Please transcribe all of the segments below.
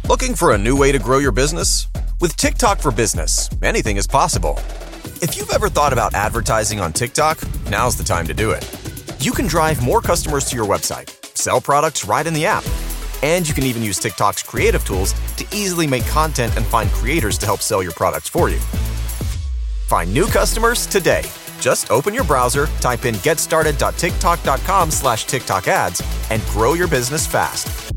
Looking for a new way to grow your business? With TikTok for Business, anything is possible. If you've ever thought about advertising on TikTok, now's the time to do it. You can drive more customers to your website, sell products right in the app, and you can even use TikTok's creative tools to easily make content and find creators to help sell your products for you. Find new customers today. Just open your browser, type in getstarted.tiktok.com/TikTok ads, and grow your business fast.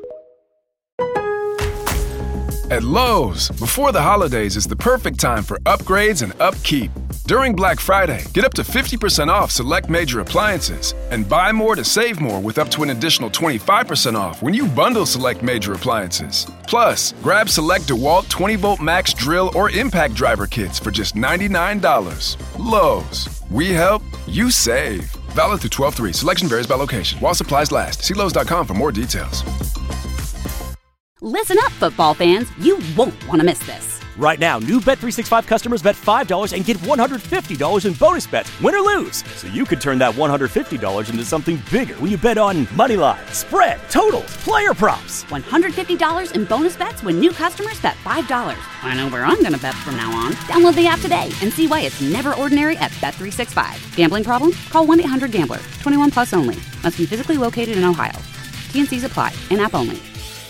At Lowe's, before the holidays is the perfect time for upgrades and upkeep. During Black Friday, get up to 50% off select major appliances and buy more to save more with up to an additional 25% off when you bundle select major appliances. Plus, grab select DeWalt 20-volt max drill or impact driver kits for just $99. Lowe's, we help, you save. Valid through 12/3. Selection varies by location. While supplies last. See Lowe's.com for more details. Listen up, football fans. You won't want to miss this. Right now, new Bet365 customers bet $5 and get $150 in bonus bets, win or lose. So you could turn that $150 into something bigger when you bet on money line, spread, totals, player props. $150 in bonus bets when new customers bet $5. I know where I'm going to bet from now on. Download the app today and see why it's never ordinary at Bet365. Gambling problem? Call 1-800-GAMBLER. 21 plus only. Must be physically located in Ohio. T&Cs apply. In-app only.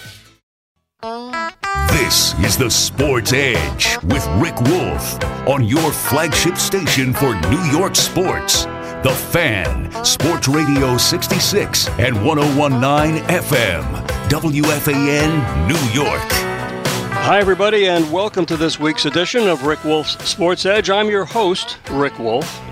This is the Sports Edge with Rick Wolf on your flagship station for New York sports. The Fan, Sports Radio 66 and 101.9 FM, WFAN, New York. Hi, everybody, and welcome to this week's edition of Rick Wolf's Sports Edge. I'm your host, Rick Wolf.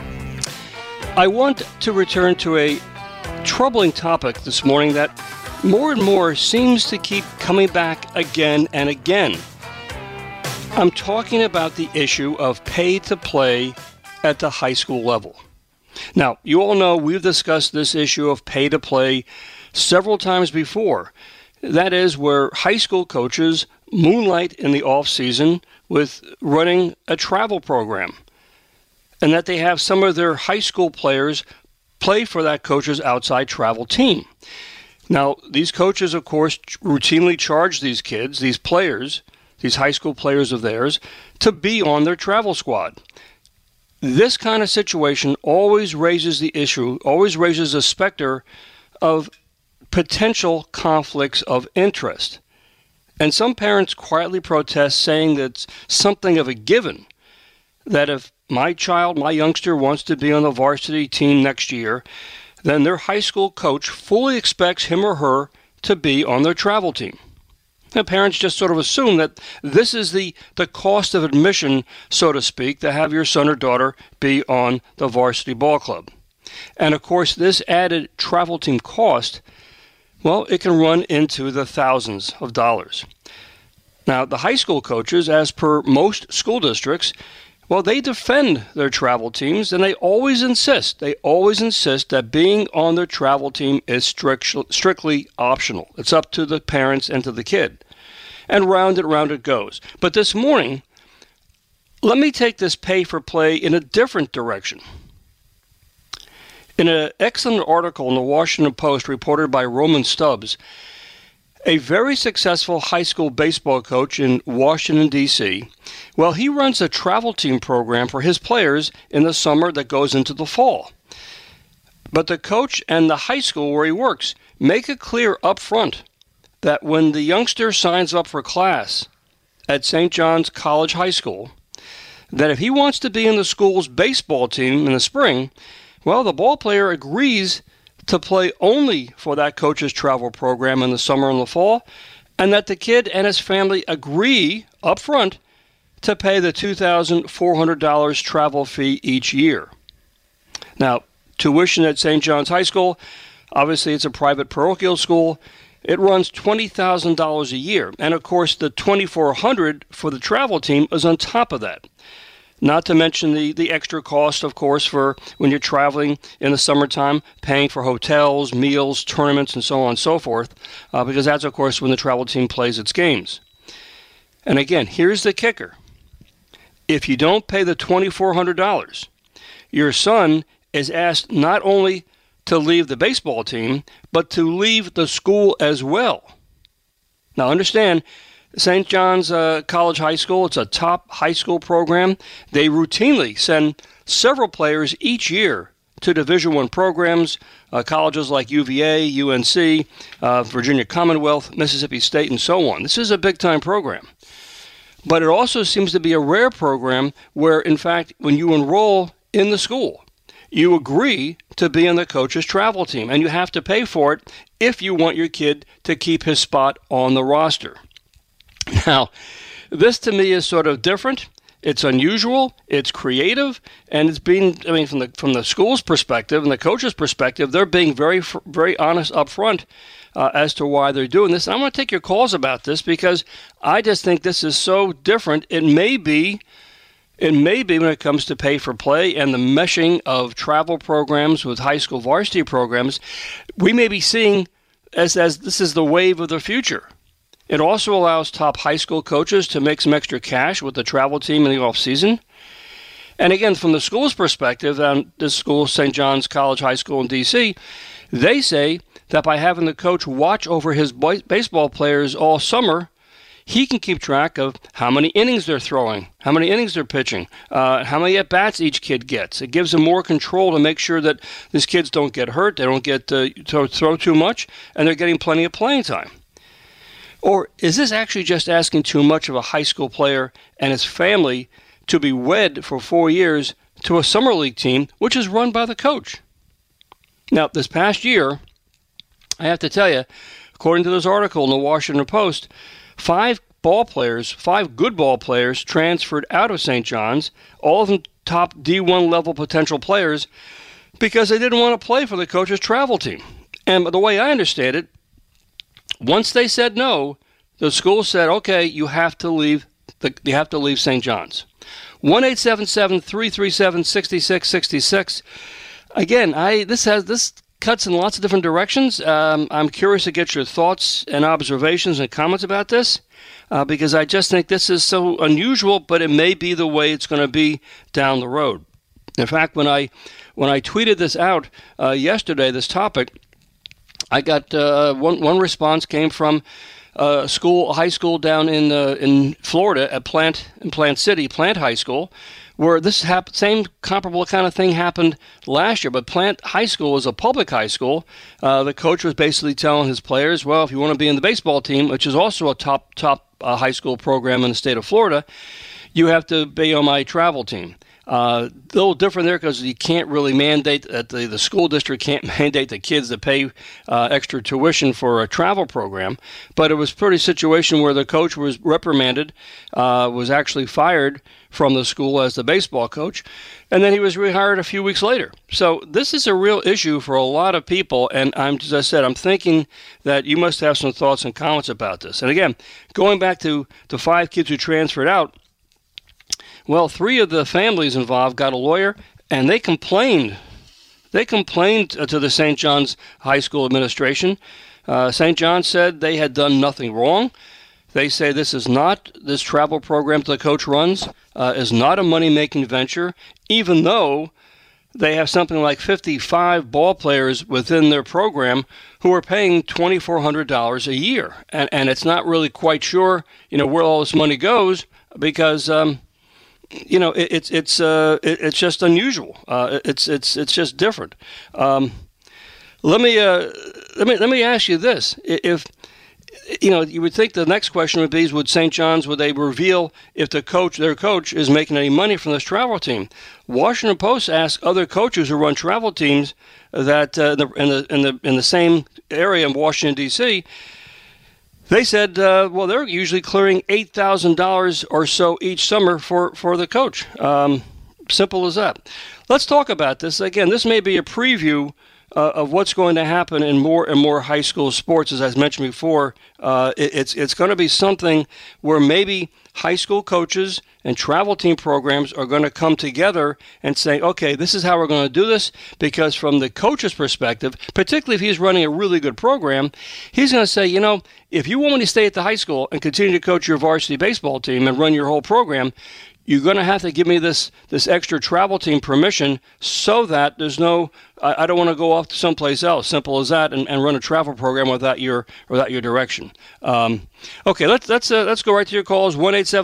I want to return to a troubling topic this morning that more and more seems to keep coming back again and again. I'm talking about the issue of pay to play at the high school level. Now, you all know we've discussed this issue of pay to play several times before. That is where high school coaches moonlight in the off season with running a travel program, and that they have some of their high school players play for that coach's outside travel team. Now, these coaches, of course, routinely charge these kids, these players, these high school players of theirs, to be on their travel squad. This kind of situation always raises the issue, always raises a specter of potential conflicts of interest. And some parents quietly protest, saying that it's something of a given that if my child, my youngster, wants to be on the varsity team next year, then their high school coach fully expects him or her to be on their travel team. Now, parents just sort of assume that this is the cost of admission, so to speak, to have your son or daughter be on the varsity ball club. And, of course, this added travel team cost, well, it can run into the thousands of dollars. Now, the high school coaches, as per most school districts, well, they defend their travel teams, and they always insist that being on their travel team is strictly optional. It's up to the parents and to the kid. And round it goes. But this morning, let me take this pay for play in a different direction. In an excellent article in the Washington Post reported by Roman Stubbs, a very successful high school baseball coach in Washington, D.C., well, he runs a travel team program for his players in the summer that goes into the fall. But the coach and the high school where he works make it clear up front that when the youngster signs up for class at St. John's College High School, that if he wants to be in the school's baseball team in the spring, well, the ball player agrees to play only for that coach's travel program in the summer and the fall, and that the kid and his family agree up front to pay the $2,400 travel fee each year. Now, tuition at St. John's High School, obviously it's a private parochial school. It runs $20,000 a year, and of course the $2,400 for the travel team is on top of that. Not to mention the extra cost, of course, for when you're traveling in the summertime, paying for hotels, meals, tournaments, and so on and so forth, because that's, of course, when the travel team plays its games. And again, here's the kicker. If you don't pay the $2,400, your son is asked not only to leave the baseball team, but to leave the school as well. Now, understand, St. John's College High School, it's a top high school program. They routinely send several players each year to Division I programs, colleges like UVA, UNC, Virginia Commonwealth, Mississippi State, and so on. This is a big-time program. But it also seems to be a rare program where, in fact, when you enroll in the school, you agree to be on the coach's travel team, and you have to pay for it if you want your kid to keep his spot on the roster. Now, this to me is sort of different. It's unusual, it's creative, and it's being, from the school's perspective and the coach's perspective, they're being very, very honest up front as to why they're doing this. And I want to take your calls about this because I just think this is so different. It may be when it comes to pay for play and the meshing of travel programs with high school varsity programs, we may be seeing as this is the wave of the future. It also allows top high school coaches to make some extra cash with the travel team in the off season. And again, from the school's perspective, this school, St. John's College High School in D.C., they say that by having the coach watch over his baseball players all summer, he can keep track of how many innings they're throwing, how many innings they're pitching, how many at-bats each kid gets. It gives them more control to make sure that these kids don't get hurt, they don't get throw too much, and they're getting plenty of playing time. Or is this actually just asking too much of a high school player and his family to be wed for 4 years to a summer league team, which is run by the coach? Now, this past year, I have to tell you, according to this article in the Washington Post, 5 good ball players transferred out of St. John's, all of them top D1 level potential players, because they didn't want to play for the coach's travel team. And the way I understand it, once they said no, the school said, "Okay, you have to leave. You have to leave St. John's." 1-877-337-6666. Again, this cuts in lots of different directions. I'm curious to get your thoughts and observations and comments about this because I just think this is so unusual, but it may be the way it's going to be down the road. In fact, when I tweeted this out yesterday, this topic, I got one response came from a high school down in Florida at Plant City, Plant High School, where this same comparable kind of thing happened last year. But Plant High School was a public high school. The coach was basically telling his players, well, if you want to be in the baseball team, which is also a top high school program in the state of Florida, you have to be on my travel team. A little different there because you can't really mandate that the school district can't mandate the kids to pay extra tuition for a travel program. But it was a pretty situation where the coach was reprimanded, was actually fired from the school as the baseball coach, and then he was rehired a few weeks later. So this is a real issue for a lot of people, and as I said, I'm thinking that you must have some thoughts and comments about this. And again, going back to the 5 kids who transferred out, well, 3 of the families involved got a lawyer, and they complained. They complained to the St. John's High School administration. St. John's said they had done nothing wrong. They say this travel program the coach runs is not a money-making venture, even though they have something like 55 ball players within their program who are paying $2,400 a year. And it's not really quite sure, where all this money goes because it's just unusual. It's just different. Let me ask you this: if you would think the next question would be, would St. John's, would they reveal if their coach is making any money from this travel team? Washington Post asked other coaches who run travel teams that in the same area in Washington D.C. They said, they're usually clearing $8,000 or so each summer for the coach. Simple as that. Let's talk about this. Again, this may be a preview of what's going to happen in more and more high school sports. As I mentioned before, it's going to be something where maybe high school coaches and travel team programs are going to come together and say, okay, this is how we're going to do this, because from the coach's perspective, particularly if he's running a really good program, he's going to say, if you want me to stay at the high school and continue to coach your varsity baseball team and run your whole program, you're going to have to give me this extra travel team permission so that there's I don't want to go off to someplace else, simple as that, and run a travel program without your direction. Okay, let's go right to your calls.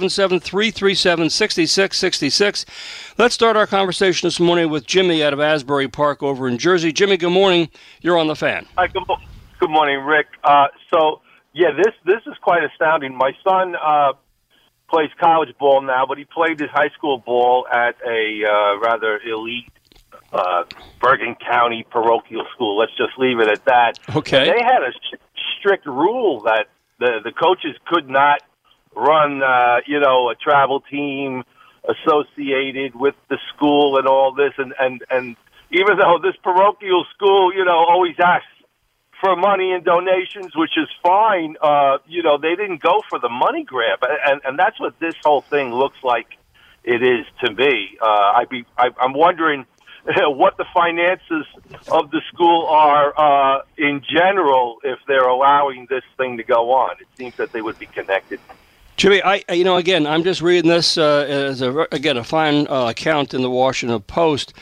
1-877-337-6666. Let's start our conversation this morning with Jimmy out of Asbury Park over in Jersey. Jimmy, good morning. You're on the Fan. Hi, good morning, Rick. This is quite astounding. My son plays college ball now, but he played his high school ball at a rather elite Bergen County parochial school. Let's just leave it at that. Okay. And they had a strict rule that the coaches could not run, a travel team associated with the school and all this. And even though this parochial school, always asks for money and donations, which is fine, they didn't go for the money grab. And that's what this whole thing looks like it is to me. I'm wondering what the finances of the school are in general if they're allowing this thing to go on. It seems that they would be connected. Jimmy, again, I'm just reading this as a fine account in the Washington Post.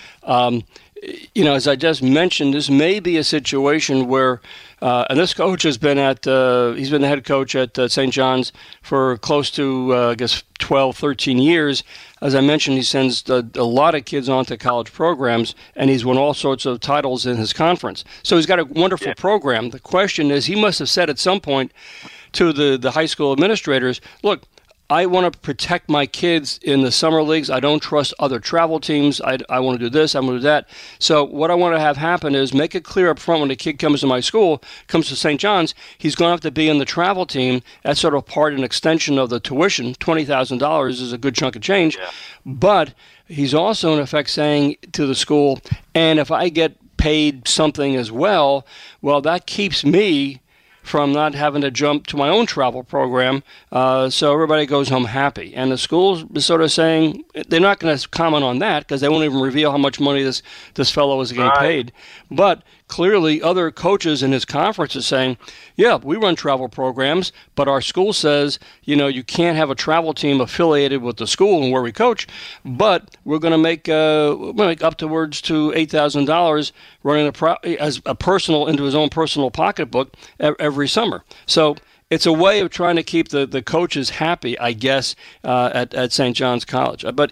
As I just mentioned, this may be a situation where, and this coach has been he's been the head coach at St. John's for close to, 12, 13 years. As I mentioned, he sends a lot of kids on to college programs, and he's won all sorts of titles in his conference. So he's got a wonderful program. The question is, he must have said at some point to the high school administrators, look, I want to protect my kids in the summer leagues. I don't trust other travel teams. I want to do this. I want to do that. So what I want to have happen is make it clear up front when a kid comes to my school, comes to St. John's, he's going to have to be in the travel team. That's sort of part and extension of the tuition. $20,000 is a good chunk of change. Yeah. But he's also, in effect, saying to the school, and if I get paid something as well, that keeps me from not having to jump to my own travel program, so everybody goes home happy. And the school is sort of saying they're not going to comment on that because they won't even reveal how much money this fellow is getting paid. But clearly other coaches in his conference are saying, yeah, we run travel programs, but our school says, you can't have a travel team affiliated with the school and where we coach, but we're going to make upwards to $8,000 running as a personal into his own personal pocketbook every summer. So it's a way of trying to keep the coaches happy, I guess, at St. John's College. But,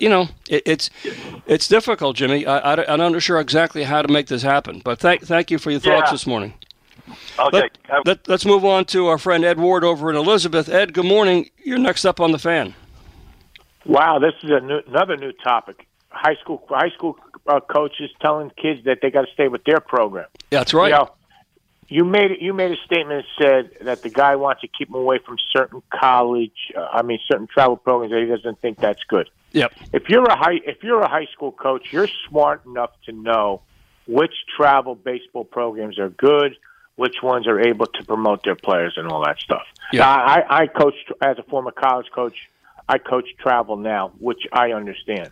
it's difficult, Jimmy. I'm not sure exactly how to make this happen. But thank you for your thoughts this morning. Okay. Let's move on to our friend Ed Ward over in Elizabeth. Ed, good morning. You're next up on the Fan. Wow, this is another new topic. High school coaches telling kids that they got to stay with their program. Yeah, that's right. You made a statement that said that the guy wants to keep him away from certain certain travel programs that he doesn't think that's good. Yep. If you're a high school coach, you're smart enough to know which travel baseball programs are good, which ones are able to promote their players and all that stuff. Yep. Now, I coached as a former college coach. I coach travel now, which I understand.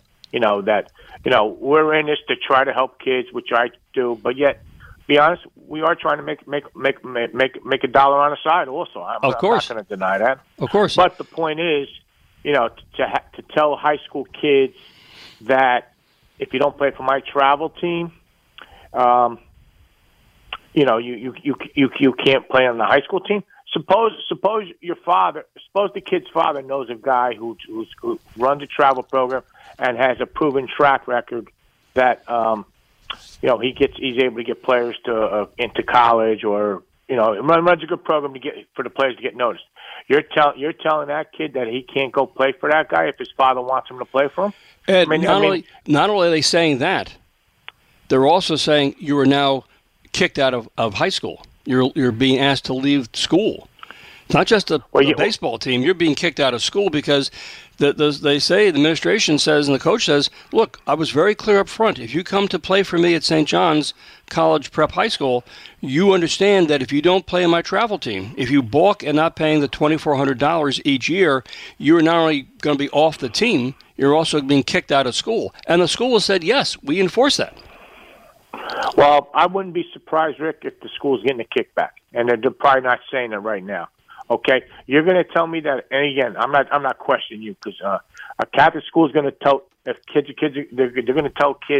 We're in this to try to help kids, which I do, but yet, be honest, we are trying to make a dollar on the side also. I'm not going to deny that. Of course. But the point is, to tell high school kids that if you don't play for my travel team, you can't play on the high school team. Suppose the kid's father knows a guy who runs a travel program and has a proven track record that he's able to get players to into college, or runs a good program for the players to get noticed. You're telling that kid that he can't go play for that guy if his father wants him to play for him. Ed, not only are they saying that, they're also saying you are now kicked out of high school. You're being asked to leave school. It's not just the baseball team. You're being kicked out of school because they say, the administration says and the coach says, look, I was very clear up front. If you come to play for me at St. John's College Prep High School, you understand that if you don't play in my travel team, if you balk and not paying the $2,400 each year, you're not only going to be off the team, you're also being kicked out of school. And the school has said, yes, we enforce that. Well, I wouldn't be surprised, Rick, if the school's getting a kickback, and they're probably not saying it right now. Okay, you're going to tell me that, and again, I'm not questioning you because a Catholic school is going to tell they're going to tell kids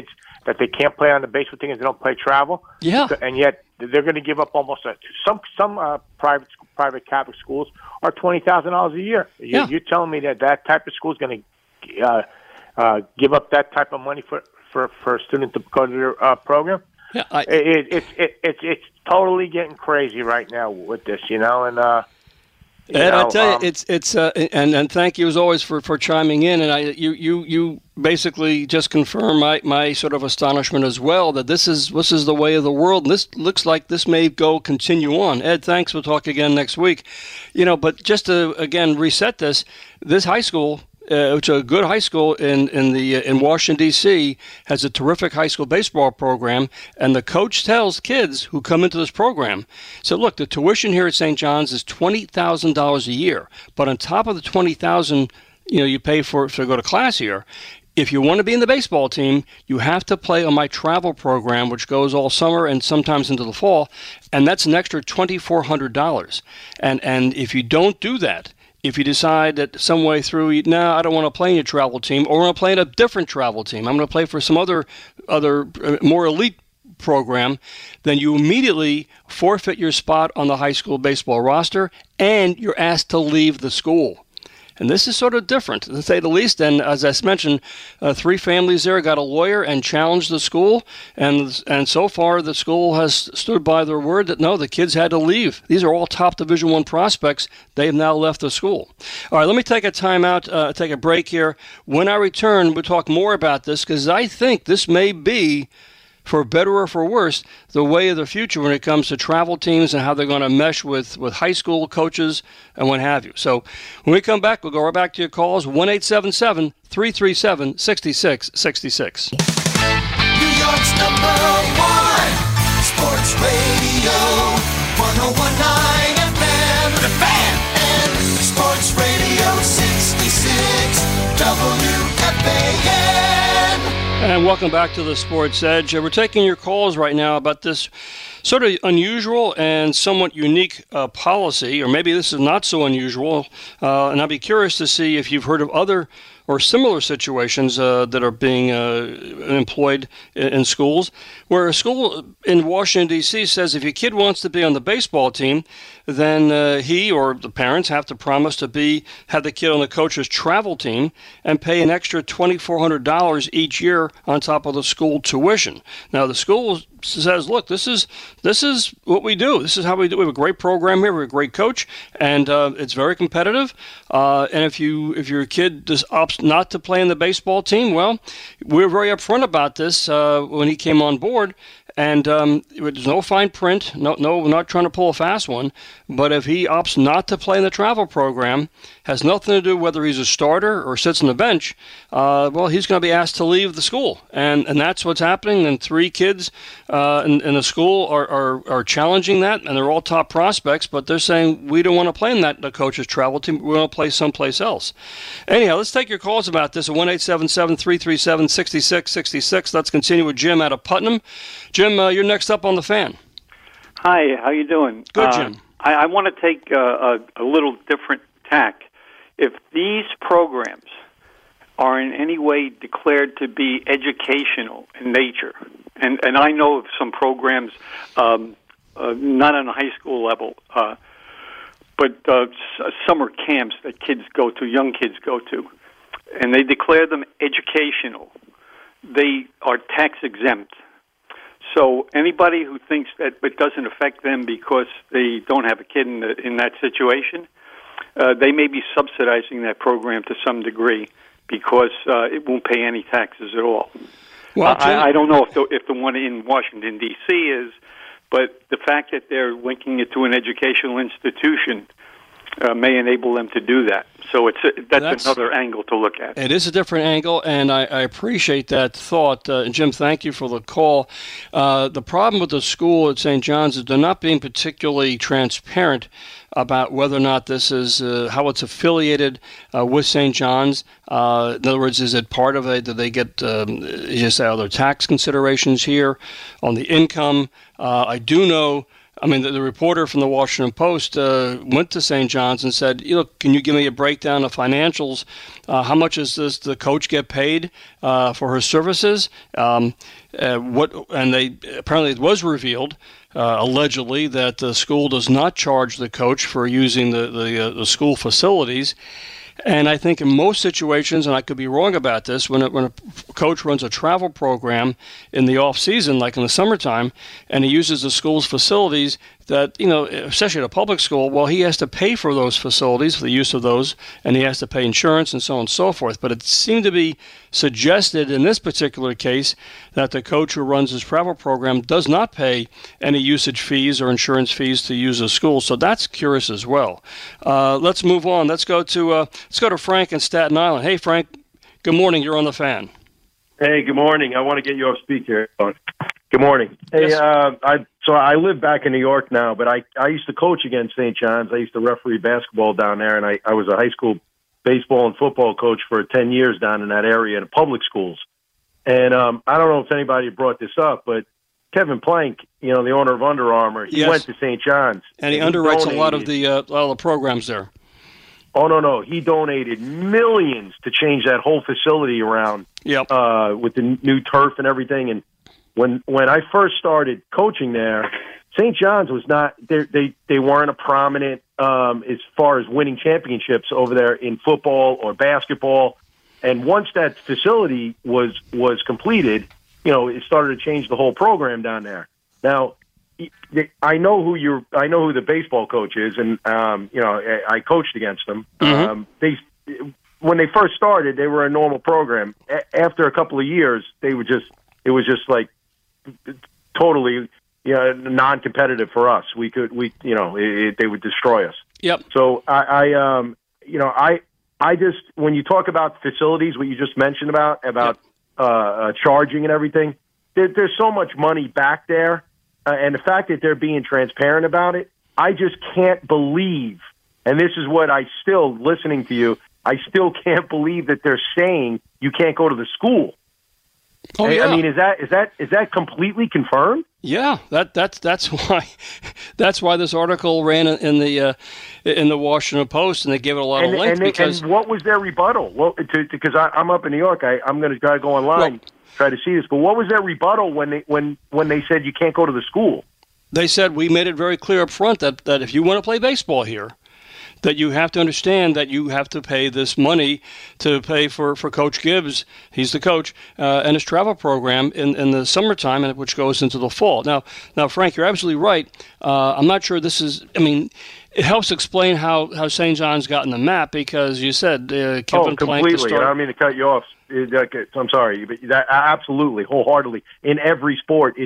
that they can't play on the baseball team if they don't play travel. Yeah. And yet they're going to give up almost some private Catholic schools are $20,000 a year. You're telling me that type of school is going to give up that type of money for a student to go to their program? Yeah, it's totally getting crazy right now with this, and Ed, I tell you, it's and thank you as always for chiming in, and you basically just confirm my sort of astonishment as well that this is the way of the world, and this looks like this may continue on. Ed, thanks. We'll talk again next week. But just to again reset this high school. Which is a good high school in Washington, D.C., has a terrific high school baseball program, and the coach tells kids who come into this program, so look, the tuition here at St. John's is $20,000 a year, but on top of the $20,000 you pay to go to class here, if you want to be in the baseball team, you have to play on my travel program, which goes all summer and sometimes into the fall, and that's an extra $2,400. And if you don't do that, if you decide that some way through, I don't want to play in your travel team, or I want to play in a different travel team, I'm going to play for some other more elite program, then you immediately forfeit your spot on the high school baseball roster, and you're asked to leave the school. And this is sort of different, to say the least. And as I mentioned, 3 families there got a lawyer and challenged the school. And so far, the school has stood by their word that, no, the kids had to leave. These are all top Division I prospects. They have now left the school. All right, let me take a time out, take a break here. When I return, we'll talk more about this, because I think this may be, for better or for worse, the way of the future when it comes to travel teams and how they're going to mesh with high school coaches and what have you. So when we come back, we'll go right back to your calls, 1-877-337-6666. New York's #1 Sports Radio, 101.9 FM, The Fan, and Sports Radio 66, WFAN. And welcome back to the Sports Edge. We're taking your calls right now about this sort of unusual and somewhat unique policy, or maybe this is not so unusual. And I'd be curious to see if you've heard of other or similar situations that are being employed in schools, where a school in Washington, D.C. says if your kid wants to be on the baseball team, then he or the parents have to promise to have the kid on the coach's travel team and pay an extra $2,400 each year on top of the school tuition. Now, the school says, look, this is what we do. This is how we do. We have a great program here. We have a great coach, and it's very competitive. And if your kid just opts not to play in the baseball team, well, we're very upfront about this when he came on board. And there's no fine print, no, we're not trying to pull a fast one, but if he opts not to play in the travel program, has nothing to do whether he's a starter or sits on the bench, well, he's going to be asked to leave the school. And that's what's happening, and 3 kids in the school are challenging that, and they're all top prospects, but they're saying, we don't want to play in the coach's travel team, we want to play someplace else. Anyhow, let's take your calls about this at 1-877-337-6666. Let's continue with Jim out of Putnam. Jim, you're next up on the Fan. Hi, how you doing? Good, Jim. I want to take a little different tack. If these programs are in any way declared to be educational in nature, and I know of some programs, not on a high school level, but summer camps that young kids go to, and they declare them educational, they are tax exempt. So anybody who thinks that it doesn't affect them because they don't have a kid in that situation, they may be subsidizing that program to some degree because it won't pay any taxes at all. Well, I don't know if the one in Washington, D.C. is, but the fact that they're linking it to an educational institution may enable them to do that. So that's another angle to look at. It is a different angle, and I appreciate that thought. Jim, thank you for the call. The problem with the school at St. John's is they're not being particularly transparent about whether or not this is how it's affiliated with St. John's. In other words, is it part of do they get other tax considerations here on the income? I do know I mean, the reporter from the Washington Post went to St. John's and said, "Look, can you give me a breakdown of financials? How much does the coach get paid for her services? And they apparently it was revealed, allegedly, that the school does not charge the coach for using the school facilities." And I think in most situations, and I could be wrong about this, when a coach runs a travel program in the off season, like in the summertime, and he uses the school's facilities, that, especially at a public school, well, he has to pay for those facilities, for the use of those, and he has to pay insurance and so on and so forth. But it seemed to be suggested in this particular case that the coach who runs his travel program does not pay any usage fees or insurance fees to use the school. So that's curious as well. Let's move on. Let's go to Frank in Staten Island. Hey, Frank. Good morning. You're on the Fan. Hey, good morning. I want to get you off speaker. Good morning. Hey, Yes. I live back in New York now, but I used to coach against St. John's. I used to referee basketball down there, and I was a high school baseball and football coach for 10 years down in that area in public schools. And I don't know if anybody brought this up, but Kevin Plank, the owner of Under Armour, he went to St. John's. And he underwrites a lot of the programs there. Oh, no. He donated millions to change that whole facility around with the new turf and everything. And when I first started coaching there, St. John's was not they weren't a prominent as far as winning championships over there in football or basketball. And once that facility was completed, it started to change the whole program down there. Now, I know who the baseball coach is, and I coached against them. Mm-hmm. When they first started, they were a normal program. After a couple of years, it was just like totally non-competitive for us. They would destroy us. Yep. So I just, when you talk about facilities, what you just mentioned about charging and everything, there's so much money back there. And the fact that they're being transparent about it, I just can't believe, and this is what listening to you, I still can't believe that they're saying you can't go to the school. Oh, yeah. I mean, is that completely confirmed? Yeah, that's why this article ran in the Washington Post, and they gave it a lot of length. And what was their rebuttal? Well, because I'm up in New York, I'm going to try to go online. Try to see this, but what was their rebuttal when they said you can't go to the school? They said, we made it very clear up front that if you want to play baseball here, that you have to understand that you have to pay this money to pay for Coach Gibbs, he's the coach, and his travel program in the summertime, which goes into the fall. Now, Frank, you're absolutely right. I'm not sure this is, it helps explain how St. John's got in the map, because you said Kevin Plank to start. I don't mean to cut you off. I'm sorry, but that absolutely, wholeheartedly, in every sport,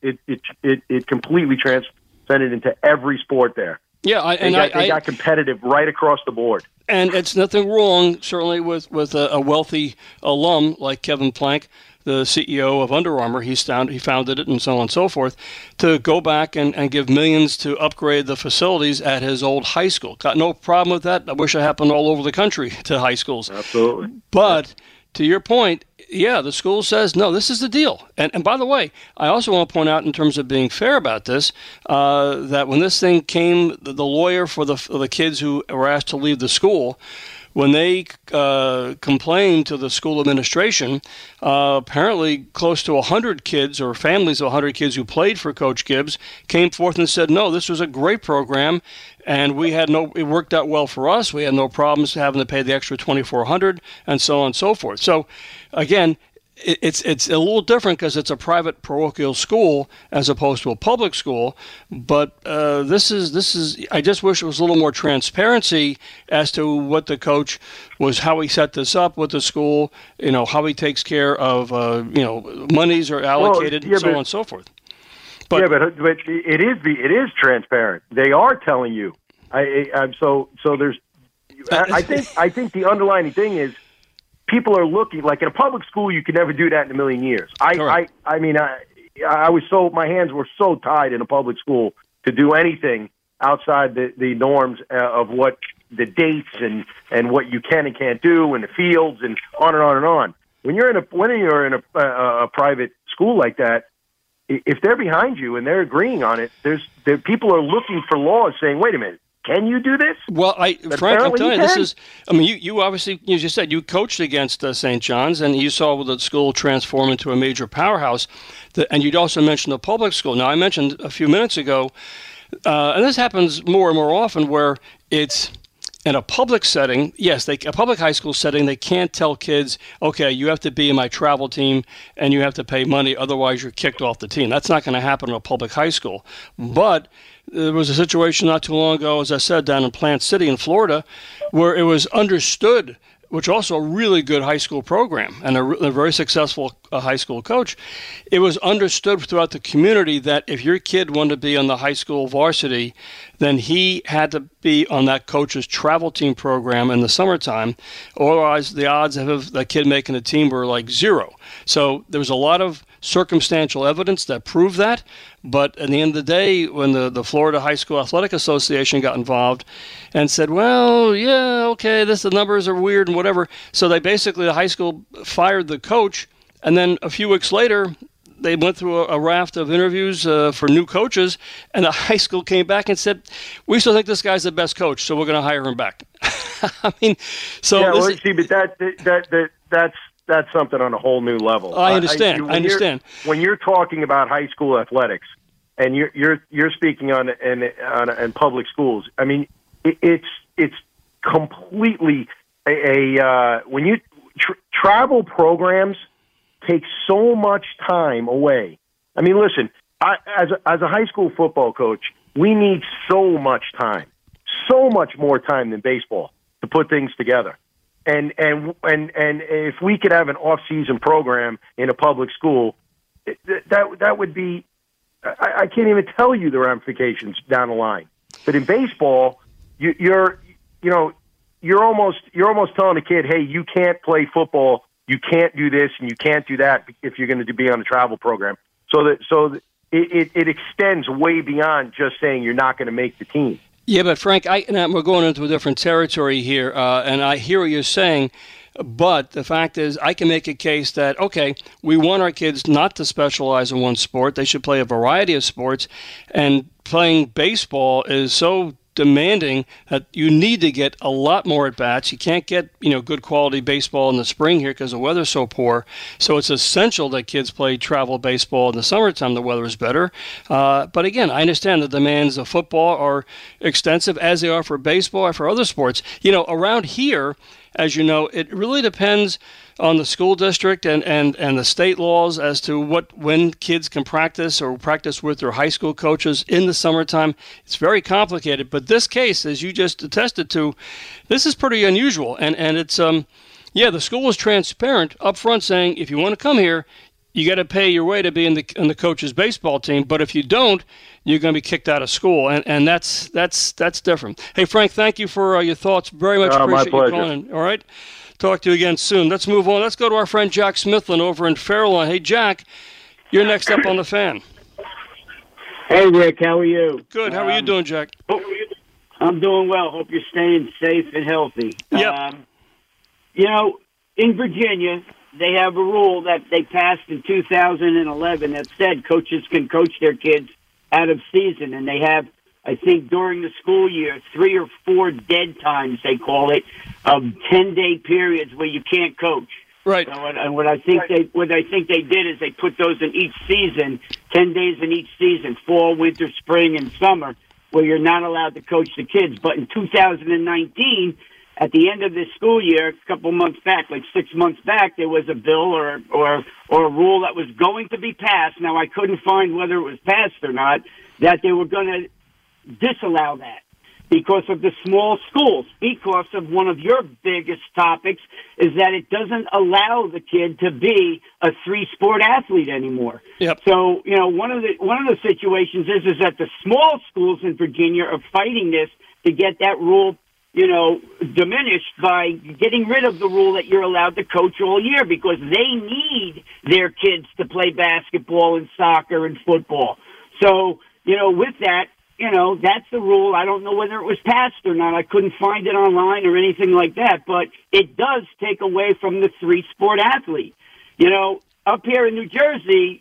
it completely transcended into every sport there. Yeah, they got competitive right across the board. And it's nothing wrong, certainly, with a wealthy alum like Kevin Plank, the CEO of Under Armour. He founded it, and so on and so forth, to go back and give millions to upgrade the facilities at his old high school. Got no problem with that. I wish it happened all over the country to high schools. Absolutely. But to your point, yeah, the school says, no, this is the deal. And by the way, I also want to point out, in terms of being fair about this, that when this thing came, the lawyer for the kids who were asked to leave the school, when they complained to the school administration, apparently close to 100 kids, or families of 100 kids who played for Coach Gibbs, came forth and said, no, this was a great program, and it worked out well for us. We had no problems having to pay the extra $2,400, and so on and so forth. So, again, it's a little different because it's a private parochial school as opposed to a public school. But this is. I just wish there was a little more transparency as to what the coach was, how he set this up with the school. How he takes care of monies are allocated, and so on and so forth. But it is transparent. They are telling you. So there's. I think the underlying thing is, people are looking, like in a public school, you could never do that in a million years. My hands were so tied in a public school to do anything outside the norms of what the dates and what you can and can't do, and the fields, and on and on and on. When you're in a private school like that, if they're behind you and they're agreeing on it, there people are looking for laws saying, wait a minute, can you do this? Well, Frank, I'm telling you, this is. I mean, you obviously, you just said you coached against St. John's, and you saw the school transform into a major powerhouse. And you'd also mentioned the public school. Now, I mentioned a few minutes ago, and this happens more and more often, where it's in a public setting. Yes, a public high school setting, they can't tell kids, okay, you have to be in my travel team, and you have to pay money, otherwise you're kicked off the team. That's not going to happen in a public high school. But there was a situation not too long ago, as I said, down in Plant City in Florida, where it was understood, which also a really good high school program and a very successful high school coach. It was understood throughout the community that if your kid wanted to be on the high school varsity, then he had to be on that coach's travel team program in the summertime. Otherwise, the odds of that kid making the team were like zero. So there was a lot of circumstantial evidence that proved that. But at the end of the day, when the Florida High School Athletic Association got involved and said, well, yeah, okay, the numbers are weird and whatever. So they basically, the high school fired the coach. And then a few weeks later, they went through a raft of interviews for new coaches. And the high school came back and said, we still think this guy's the best coach, so we're going to hire him back. I mean, so. Yeah, well, see, but that's something on a whole new level. I understand. When you're talking about high school athletics, and you're speaking on public schools, I mean, it's completely when you travel programs take so much time away. I mean, listen, as a high school football coach, we need so much more time than baseball to put things together. And if we could have an off-season program in a public school, that would be, I can't even tell you the ramifications down the line. But in baseball, you're almost telling a kid, hey, you can't play football, you can't do this, and you can't do that if you're going to be on a travel program. So it extends way beyond just saying you're not going to make the team. Yeah, but Frank, we're going into a different territory here, and I hear what you're saying, but the fact is I can make a case that, okay, we want our kids not to specialize in one sport. They should play a variety of sports, and playing baseball is so demanding that you need to get a lot more at-bats. You can't get, good quality baseball in the spring here because the weather's so poor. So it's essential that kids play travel baseball in the summertime. The weather is better. But again, I understand the demands of football are extensive as they are for baseball or for other sports. Around here, as you know, it really depends on the school district and the state laws as to when kids can practice or practice with their high school coaches in the summertime. It's very complicated. But this case, as you just attested to, this is pretty unusual. And it's, the school is transparent up front saying, if you want to come here, you got to pay your way to be in the coach's baseball team. But if you don't, you're going to be kicked out of school. And that's different. Hey, Frank, thank you for your thoughts. Very much appreciate you calling in. All right. Talk to you again soon. Let's move on. Let's go to our friend Jack Smithlin over in Fairlawn. Hey, Jack, you're next up on the Fan. Hey, Rick, how are you? Good. How are you doing, Jack? I'm doing well. Hope you're staying safe and healthy. Yep. In Virginia, they have a rule that they passed in 2011 that said coaches can coach their kids out of season, and they have, I think, during the school year, 3 or 4 dead times, they call it, of 10-day periods where you can't coach. Right. And what I think they did is they put those in each season, 10 days in each season, fall, winter, spring, and summer, where you're not allowed to coach the kids. But in 2019, at the end of this school year, a couple months back, like 6 months back, there was a bill or a rule that was going to be passed. Now, I couldn't find whether it was passed or not, that they were going to disallow that because of the small schools, because of one of your biggest topics is that it doesn't allow the kid to be a 3-sport athlete anymore. Yep. So, one of the situations is that the small schools in Virginia are fighting this to get that rule, diminished by getting rid of the rule that you're allowed to coach all year because they need their kids to play basketball and soccer and football. So, with that, that's the rule. I don't know whether it was passed or not. I couldn't find it online or anything like that, but it does take away from the 3-sport athlete. Up here in New Jersey,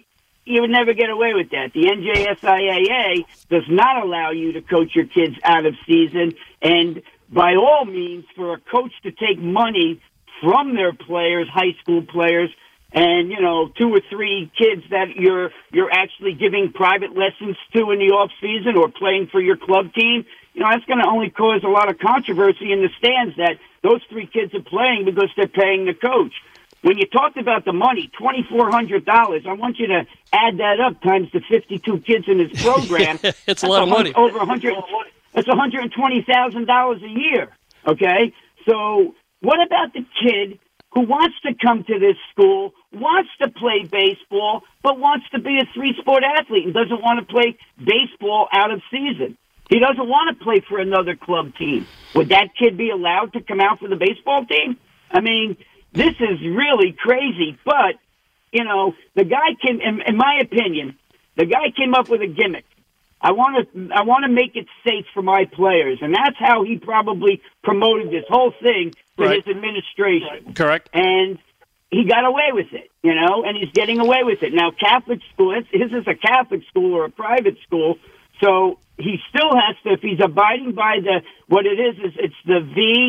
you would never get away with that. The NJSIAA does not allow you to coach your kids out of season, and by all means, for a coach to take money from their players, high school players, and 2 or 3 kids that you're actually giving private lessons to in the off season or playing for your club team, that's going to only cause a lot of controversy in the stands that those 3 kids are playing because they're paying the coach. When you talked about the money, $2,400, I want you to add that up times the 52 kids in his program. It's a lot of money. Over that's $120,000 a year. Okay, so what about the kid who wants to come to this school, wants to play baseball, but wants to be a 3-sport athlete and doesn't want to play baseball out of season? He doesn't want to play for another club team. Would that kid be allowed to come out for the baseball team? I mean, this is really crazy. But, the guy came, in my opinion, the guy came up with a gimmick. I want to make it safe for my players, and that's how he probably promoted this whole thing to his administration. Correct. And he got away with it, and he's getting away with it. Now, Catholic school, his is a Catholic school or a private school, so he still has to, if he's abiding by what it is it's the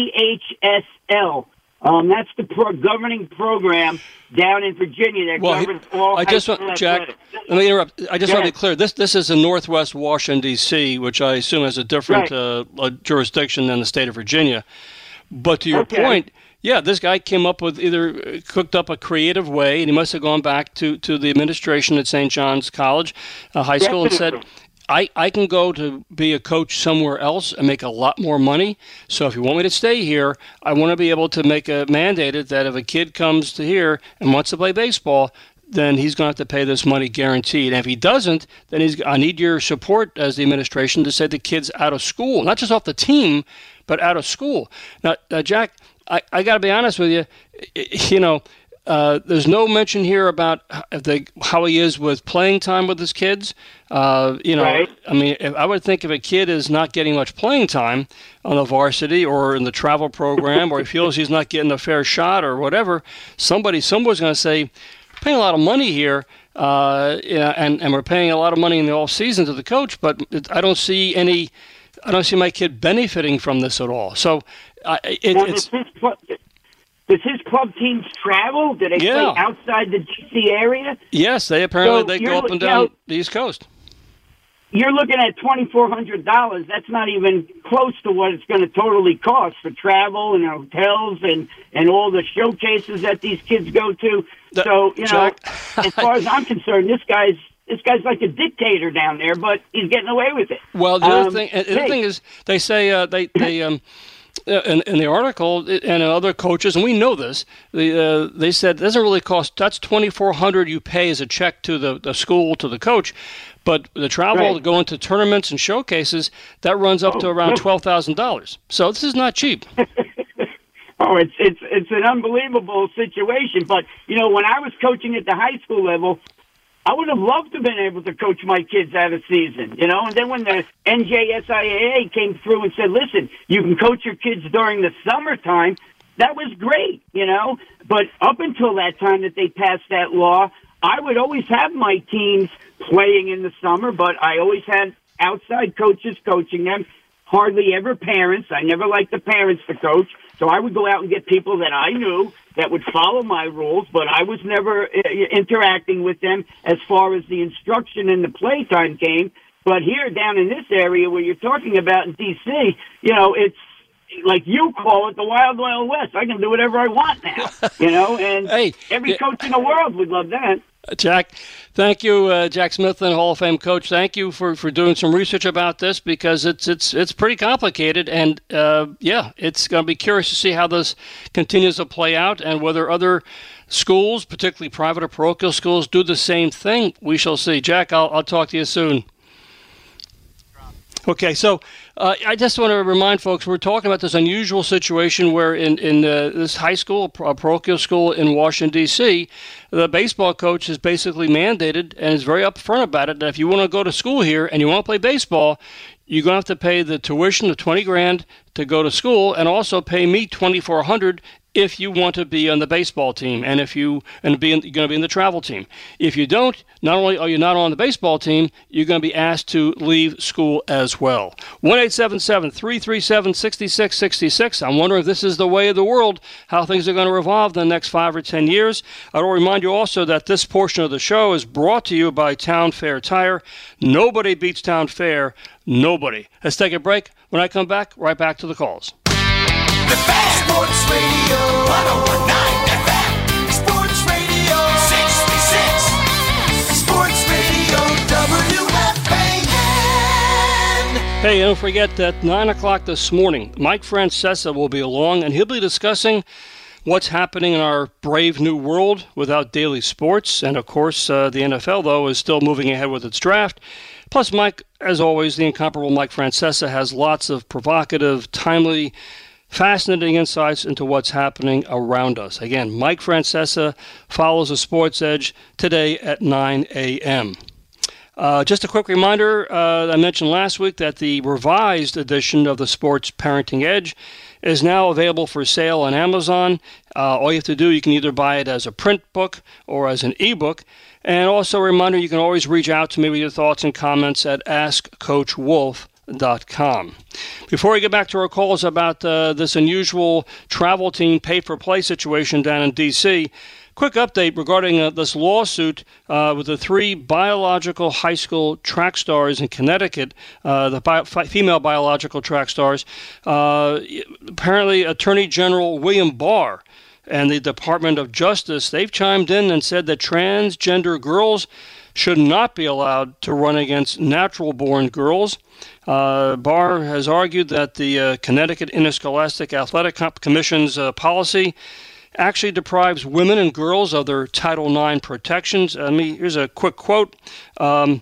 VHSL. That's the governing program down in Virginia that governs all high school athletics. Jack, let me interrupt. I just want to be clear. This is in Northwest Washington, D.C., which I assume has a different jurisdiction than the state of Virginia. But to your point, this guy came up with cooked up a creative way, and he must have gone back to the administration at St. John's College High School and said, I can go to be a coach somewhere else and make a lot more money. So if you want me to stay here, I want to be able to make a mandated that if a kid comes to here and wants to play baseball, then he's going to have to pay this money guaranteed. And if he doesn't, then I need your support as the administration to say the kid's out of school, not just off the team, but out of school. Now Jack, I got to be honest with you, there's no mention here about how he is with playing time with his kids. I mean, I would think if a kid is not getting much playing time on the varsity or in the travel program, or he feels he's not getting a fair shot or whatever, somebody's going to say, we're paying a lot of money here, and we're paying a lot of money in the off season to the coach, but I don't see my kid benefiting from this at all. So does his club teams travel? Do they play outside the D.C. area? Yes, they apparently go up and down the East Coast. You're looking at $2,400. That's not even close to what it's going to totally cost for travel and hotels and all the showcases that these kids go to. So, Jack, as far as I'm concerned, this guy's like a dictator down there, but he's getting away with it. Well, the other thing is they say in the article and other coaches, and we know this, they said it doesn't really cost. That's $2,400 you pay as a check to the school, to the coach, but the travel going to tournaments and showcases, that runs up to around $12,000. So this is not cheap. It's an unbelievable situation. But when I was coaching at the high school level, I would have loved to have been able to coach my kids out of season, And then when the NJSIAA came through and said, listen, you can coach your kids during the summertime, that was great, But up until that time that they passed that law, I would always have my teams playing in the summer, but I always had outside coaches coaching them, hardly ever parents. I never liked the parents to coach. So I would go out and get people that I knew that would follow my rules, but I was never interacting with them as far as the instruction and the playtime came. But here down in this area where you're talking about in D.C., it's like you call it the Wild Wild West. I can do whatever I want now, and every coach in the world would love that. Jack, thank you, Jack Smithland, Hall of Fame coach. Thank you for doing some research about this because it's pretty complicated, and it's going to be curious to see how this continues to play out and whether other schools, particularly private or parochial schools, do the same thing. We shall see. Jack, I'll talk to you soon. Okay, so I just want to remind folks, we're talking about this unusual situation where in this high school, a parochial school in Washington, D.C., the baseball coach is basically mandated and is very upfront about it that if you want to go to school here and you want to play baseball, you're going to have to pay the tuition of $20,000 to go to school and also pay me $2,400 if you want to be on the baseball team and you're going to be in the travel team. If you don't, not only are you not on the baseball team, you're going to be asked to leave school as well. 1-877-337-6666. I'm wondering if this is the way of the world, how things are going to revolve in the next 5 or 10 years. I will remind you also that this portion of the show is brought to you by Town Fair Tire. Nobody beats Town Fair. Nobody. Let's take a break. When I come back, right back to the calls. The Fan. Sports Radio 101.9 FM. Sports Radio 66. Sports Radio WFAN. Hey, don't forget that 9 o'clock this morning, Mike Francesa will be along, and he'll be discussing what's happening in our brave new world without daily sports. And, of course, the NFL, though, is still moving ahead with its draft. Plus, Mike, as always, the incomparable Mike Francesa has lots of provocative, timely, fascinating insights into what's happening around us. Again, Mike Francesa follows the Sports Edge today at 9 a.m. Just a quick reminder, I mentioned last week that the revised edition of the Sports Parenting Edge is now available for sale on Amazon. All you have to do, you can either buy it as a print book or as an ebook. And also a reminder, you can always reach out to me with your thoughts and comments at AskCoachWolf.com. Before we get back to our calls about this unusual travel team pay-for-play situation down in D.C., quick update regarding this lawsuit with the 3 biological high school track stars in Connecticut, female biological track stars. Apparently, Attorney General William Barr and the Department of Justice, they've chimed in and said that transgender girls should not be allowed to run against natural-born girls. Barr has argued that the Connecticut Interscholastic Athletic Commission's policy actually deprives women and girls of their Title IX protections. Here's a quick quote. Under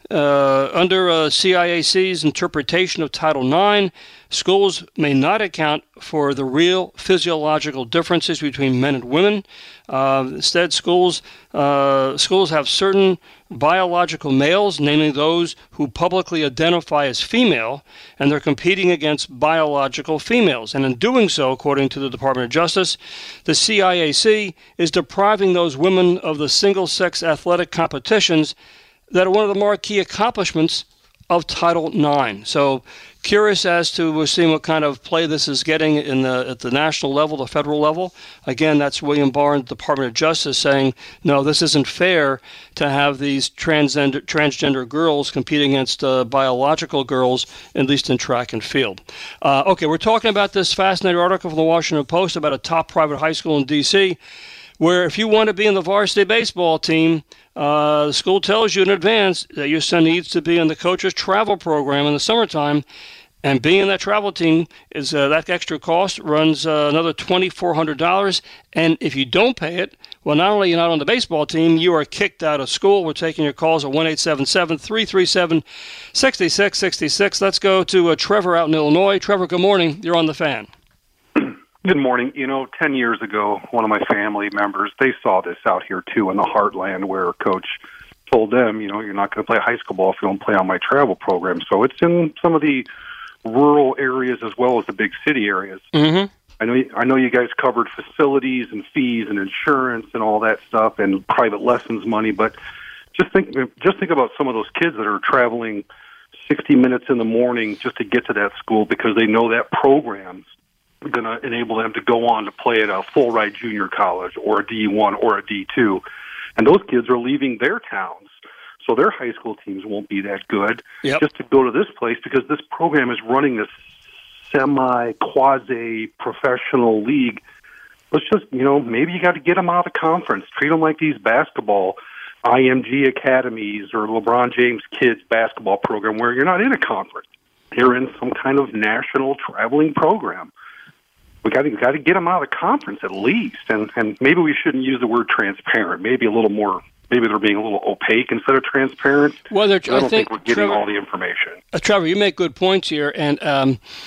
CIAC's interpretation of Title IX, schools may not account for the real physiological differences between men and women. Instead, schools have certain biological males, namely those who publicly identify as female, and they're competing against biological females. And in doing so, according to the Department of Justice, the CIAC is depriving those women of the single-sex athletic competitions that are one of the marquee accomplishments of Title IX. So curious as to, we're seeing what kind of play this is getting at the national level, the federal level. Again, that's William Barr and the Department of Justice saying, no, this isn't fair to have these transgender girls competing against biological girls, at least in track and field. Okay, we're talking about this fascinating article from the Washington Post about a top private high school in D.C., where if you want to be in the varsity baseball team, the school tells you in advance that your son needs to be in the coach's travel program in the summertime, and being in that travel team is that extra cost runs another $2,400. And if you don't pay it, well, not only are you not on the baseball team, you are kicked out of school. We're taking your calls at 1-877-337-6666. Let's go to Trevor out in Illinois. Trevor, good morning. You're on the Fan. Good morning. 10 years ago, one of my family members, they saw this out here, too, in the heartland, where a coach told them, you're not going to play high school ball if you don't play on my travel program. So it's in some of the rural areas as well as the big city areas. Mm-hmm. I know you guys covered facilities and fees and insurance and all that stuff and private lessons money, but just think about some of those kids that are traveling 60 minutes in the morning just to get to that school because they know that program's going to enable them to go on to play at a full-ride junior college or a D1 or a D2. And those kids are leaving their towns, so their high school teams won't be that good just to go to this place because this program is running this semi-quasi-professional league. Let's just, maybe you got to get them out of conference. Treat them like these basketball IMG academies or LeBron James kids basketball program where you're not in a conference. You're in some kind of national traveling program. We got to get them out of the conference at least, and maybe we shouldn't use the word transparent. Maybe a little more. Maybe they're being a little opaque instead of transparent. Well, I don't think we're getting all the information. Trevor, you make good points here, and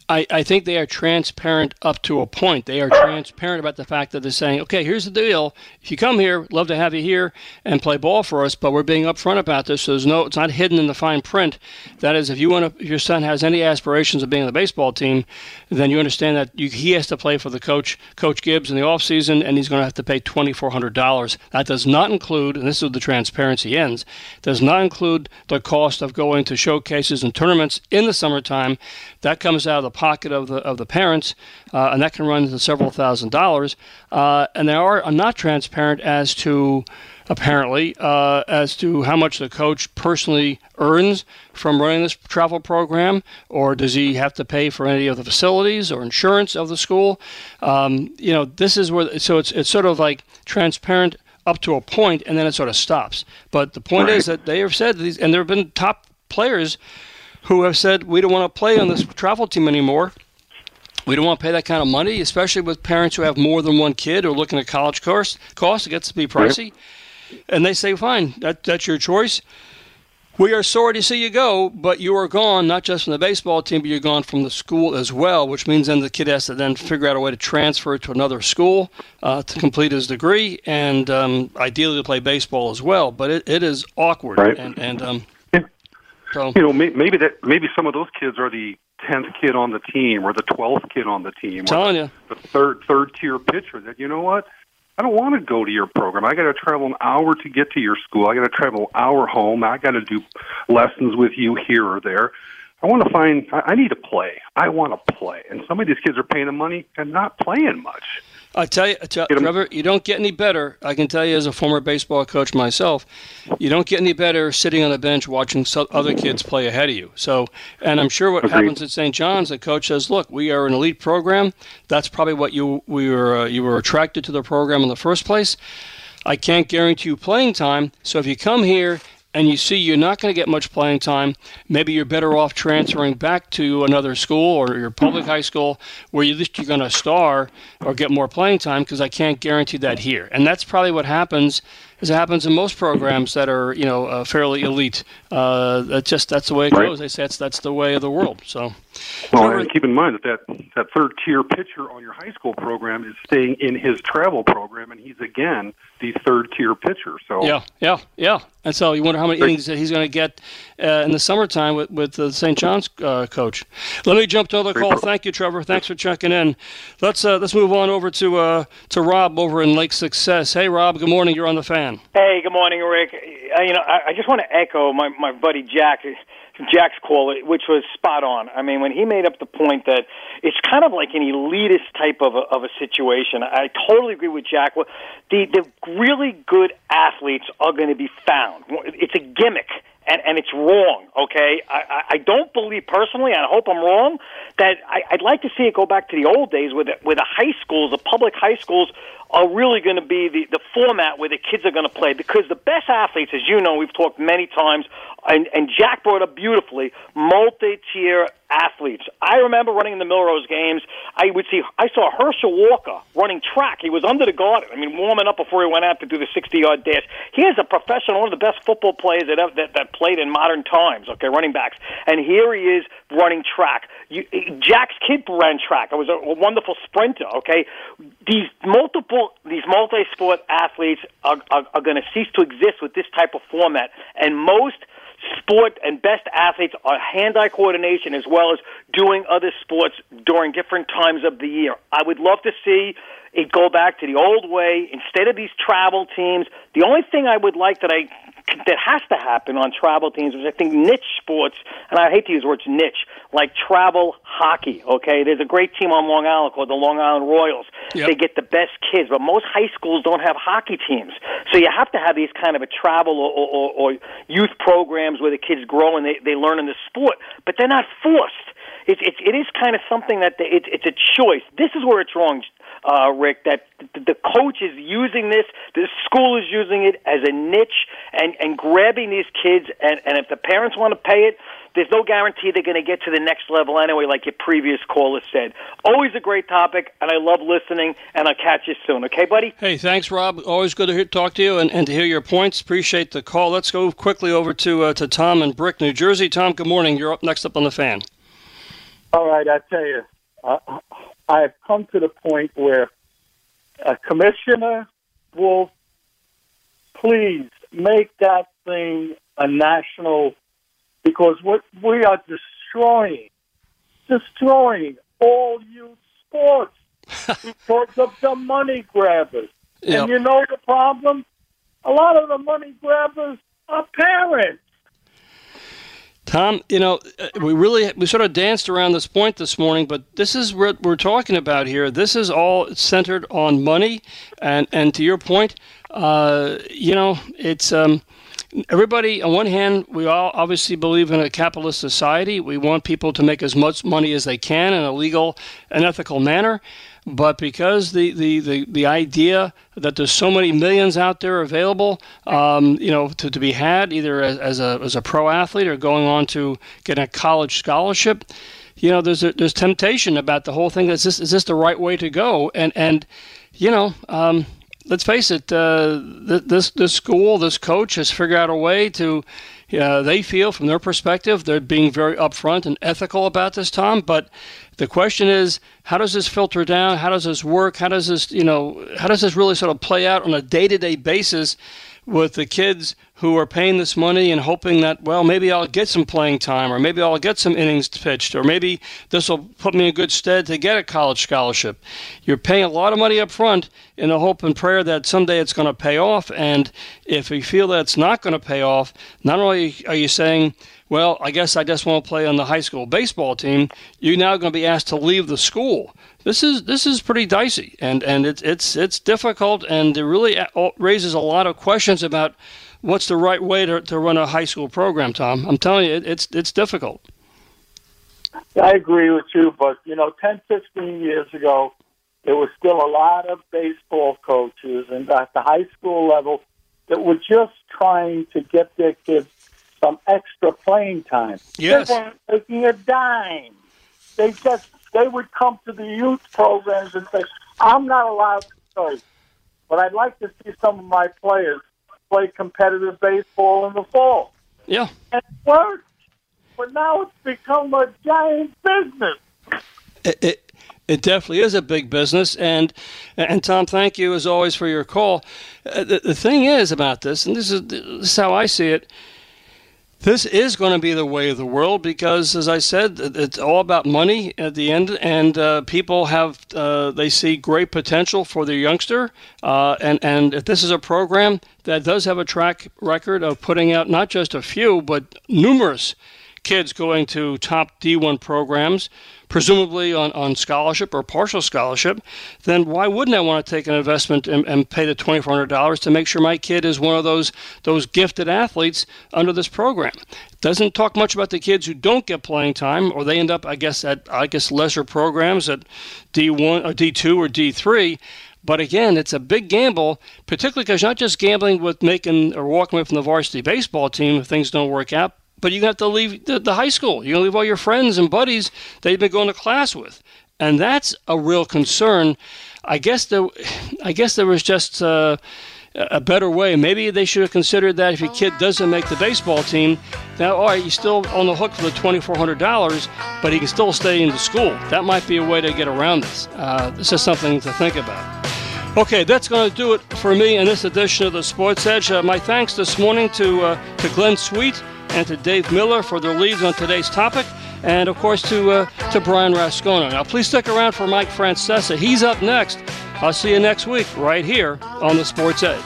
I think they are transparent up to a point. They are transparent about the fact that they're saying, okay, here's the deal. If you come here, love to have you here and play ball for us, but we're being upfront about this. So it's not hidden in the fine print. That is, if your son has any aspirations of being on the baseball team, then you understand that he has to play for the Coach Gibbs in the offseason, and he's going to have to pay $2,400. That does not include, and this is where the transparency ends, does not include the cost of going to showcases and tournaments in the summertime. That comes out of the pocket of the parents, and that can run into several $1,000s. And they are not transparent as to, apparently, as to how much the coach personally earns from running this travel program, or does he have to pay for any of the facilities or insurance of the school? This is where, so it's sort of like transparent up to a point, and then it sort of stops. But the point is that they have said, and there have been top players who have said, we don't want to play on this travel team anymore. We don't want to pay that kind of money, especially with parents who have more than one kid or looking at college cost. It gets to be pricey. And they say, fine, that's your choice. We are sorry to see you go, but you are gone, not just from the baseball team, but you're gone from the school as well, which means then the kid has to then figure out a way to transfer to another school to complete his degree, and ideally to play baseball as well. But it is awkward. Right. So maybe some of those kids are the 10th kid on the team or the 12th kid on the team. The third tier pitcher that, you know what? I don't want to go to your program. I got to travel an hour to get to your school. I got to travel an hour home. I got to do lessons with you here or there. I need to play. I want to play. And some of these kids are paying the money and not playing much. I tell you, Trevor, you don't get any better. I can tell you as a former baseball coach myself, you don't get any better sitting on a bench watching other kids play ahead of you. So, and I'm sure what happens at St. John's, the coach says, look, we are an elite program. That's probably what you were attracted to the program in the first place. I can't guarantee you playing time. So if you come here and you see you're not going to get much playing time, maybe you're better off transferring back to another school or your public high school where at least you're going to star or get more playing time, because I can't guarantee that here. And that's probably what happens, as it happens in most programs that are, fairly elite. That's the way it goes. They say that's the way of the world. So, and keep in mind that third tier pitcher on your high school program is staying in his travel program, and he's again the third tier pitcher. So yeah. And so you wonder how many innings that he's going to get in the summertime with the St. John's coach. Let me jump to another call. Thank you, Trevor. Thanks for checking in. Let's move on over to Rob over in Lake Success. Hey, Rob. Good morning. You're on the Fan. Hey, good morning, Rick. I just want to echo my buddy Jack's call, which was spot on. I mean, when he made up the point that it's kind of like an elitist type of a situation, I totally agree with Jack. The really good athletes are going to be found. It's a gimmick. And it's wrong, okay? I don't believe personally, and I hope I'm wrong, that I'd like to see it go back to the old days where the high schools, the public high schools, are really going to be the format where the kids are going to play. Because the best athletes, as you know, we've talked many times, and Jack brought up beautifully, multi-tier athletes. I remember running in the Millrose games. I saw Herschel Walker running track. He was under the garden. I mean, warming up before he went out to do the 60-yard dash. He is a professional, one of the best football players that played in modern times. Okay, running backs, and here he is running track. Jack's kid ran track. I was a wonderful sprinter. Okay, these multi-sport athletes are going to cease to exist with this type of format, and most sport and best athletes are hand-eye coordination as well as doing other sports during different times of the year. I would love to see it go back to the old way instead of these travel teams. The only thing I would like that has to happen on travel teams is I think niche sports, and I hate to use the words niche, like travel hockey, okay? There's a great team on Long Island called the Long Island Royals. Yep. They get the best kids, but most high schools don't have hockey teams. So you have to have these kind of a travel or youth programs where the kids grow and they learn in the sport, but they're not forced. It is kind of something that it's a choice. This is where it's wrong, Rick, that the coach is using this, the school is using it as a niche and grabbing these kids, and if the parents want to pay it, there's no guarantee they're going to get to the next level anyway, like your previous caller said. Always a great topic, and I love listening, and I'll catch you soon. Okay, buddy? Hey, thanks, Rob. Always good to talk to you and to hear your points. Appreciate the call. Let's go quickly over to Tom in Brick, New Jersey. Tom, good morning. You're up next up on the Fan. All right, I tell you, I've come to the point where Commissioner Wolf, please make that thing a national, because what we are destroying all youth sports because of the money grabbers. Yep. And you know the problem? A lot of the money grabbers are parents. Tom, we sort of danced around this point this morning, but this is what we're talking about here. This is all centered on money, and to your point, it's everybody. On one hand, we all obviously believe in a capitalist society. We want people to make as much money as they can in a legal and ethical manner. But because the idea that there's so many millions out there available, to be had either as a pro athlete or going on to get a college scholarship, there's temptation about the whole thing. Is this the right way to go? And let's face it, this school, this coach has figured out a way to. They feel, from their perspective, they're being very upfront and ethical about this, Tom. But the question is, how does this filter down? How does this work? How does this really sort of play out on a day-to-day basis with the kids who are paying this money and hoping that, well, maybe I'll get some playing time, or maybe I'll get some innings pitched, or maybe this will put me in good stead to get a college scholarship. You're paying a lot of money up front in the hope and prayer that someday it's going to pay off. And if you feel that it's not going to pay off, not only are you saying, well, I guess I just want to play on the high school baseball team, you're now going to be asked to leave the school. This is pretty dicey, and it's difficult, and it really raises a lot of questions about what's the right way to run a high school program, Tom. I'm telling you, it's difficult. I agree with you, but 10, 15 years ago, there was still a lot of baseball coaches and at the high school level that were just trying to get their kids some extra playing time. Yes. They weren't making a dime. They would come to the youth programs and say, I'm not allowed to play, but I'd like to see some of my players play competitive baseball in the fall. Yeah. And it worked. But now it's become a giant business. It definitely is a big business. And Tom, thank you as always for your call. The thing is about this, and this is how I see it, this is going to be the way of the world because, as I said, it's all about money at the end, and people they see great potential for their youngster, and if this is a program that does have a track record of putting out not just a few, but numerous kids going to top D1 programs, presumably on scholarship or partial scholarship, then why wouldn't I want to take an investment and pay the $2,400 to make sure my kid is one of those gifted athletes under this program? It doesn't talk much about the kids who don't get playing time, or they end up, at lesser programs at D1 or D2 or D3. But again, it's a big gamble, particularly because you're not just gambling with making or walking away from the varsity baseball team if things don't work out, but you have to leave the high school. You're going to leave all your friends and buddies that you've been going to class with. And that's a real concern. I guess there was just a better way. Maybe they should have considered that if your kid doesn't make the baseball team, now, all right, you're still on the hook for the $2,400, but he can still stay in the school. That might be a way to get around this. This is something to think about. Okay, that's going to do it for me in this edition of the Sports Edge. My thanks this morning to Glenn Sweet and to Dave Miller for their leads on today's topic, and of course to Brian Rascona. Now please stick around for Mike Francesa. He's up next. I'll see you next week right here on the Sports Edge.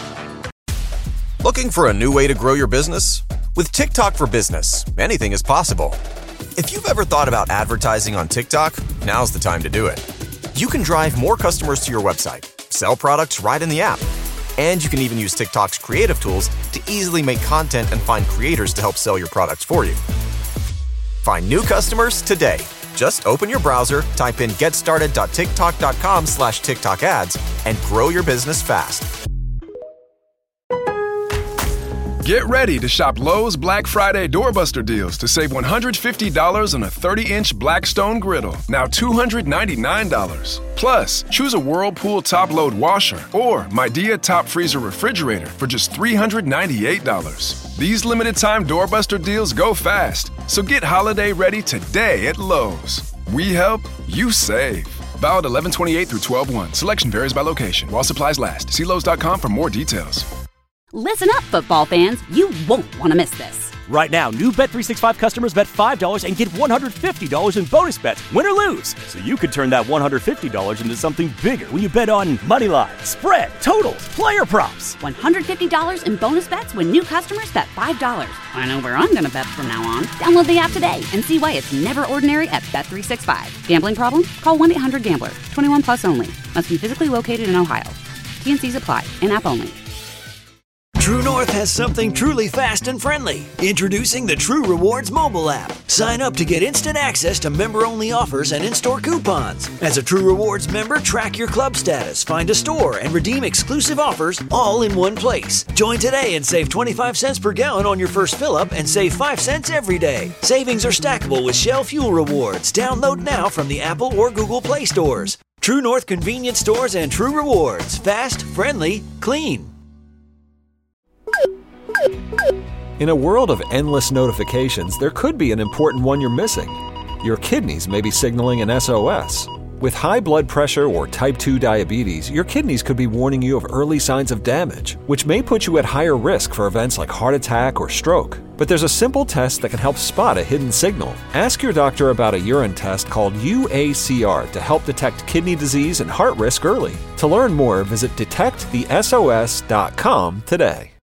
Looking for a new way to grow your business? With TikTok for Business, anything is possible. If you've ever thought about advertising on TikTok, now's the time to do it. You can drive more customers to your website, sell products right in the app, and you can even use TikTok's creative tools to easily make content and find creators to help sell your products for you. Find new customers today. Just open your browser, type in getstarted.tiktok.com/TikTok ads, and grow your business fast. Get ready to shop Lowe's Black Friday Doorbuster deals to save $150 on a 30-inch Blackstone griddle, now $299. Plus, choose a Whirlpool top-load washer or Midea top freezer refrigerator for just $398. These limited-time Doorbuster deals go fast, so get holiday ready today at Lowe's. We help, you save. Valid 11/28 through 12/1. Selection varies by location. While supplies last. See Lowe's.com for more details. Listen up, football fans. You won't want to miss this. Right now, new Bet365 customers bet $5 and get $150 in bonus bets, win or lose. So you could turn that $150 into something bigger when you bet on money lines, spread, totals, player props. $150 in bonus bets when new customers bet $5. I know where I'm going to bet from now on. Download the app today and see why it's never ordinary at Bet365. Gambling problem? Call 1-800-GAMBLER. 21 plus only. Must be physically located in Ohio. T&Cs apply. In-app only. True North has something truly fast and friendly. Introducing the True Rewards mobile app. Sign up to get instant access to member-only offers and in-store coupons. As a True Rewards member, track your club status, find a store, and redeem exclusive offers all in one place. Join today and save 25 cents per gallon on your first fill-up and save 5 cents every day. Savings are stackable with Shell Fuel Rewards. Download now from the Apple or Google Play stores. True North convenience stores and True Rewards. Fast, friendly, clean. In a world of endless notifications, there could be an important one you're missing. Your kidneys may be signaling an SOS. With high blood pressure or type 2 diabetes, your kidneys could be warning you of early signs of damage, which may put you at higher risk for events like heart attack or stroke. But there's a simple test that can help spot a hidden signal. Ask your doctor about a urine test called UACR to help detect kidney disease and heart risk early. To learn more, visit detectthesos.com today.